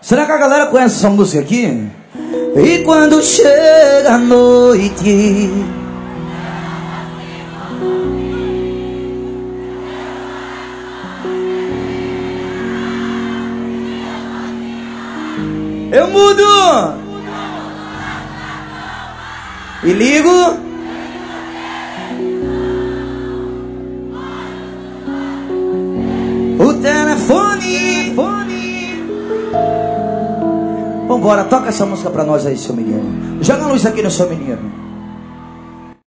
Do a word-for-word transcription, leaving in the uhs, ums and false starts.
Será que a galera conhece essa música aqui? E quando chega a noite, eu mudo e ligo o telefone. Vambora, toca essa música pra nós aí, seu menino. Joga a luz aqui no seu menino.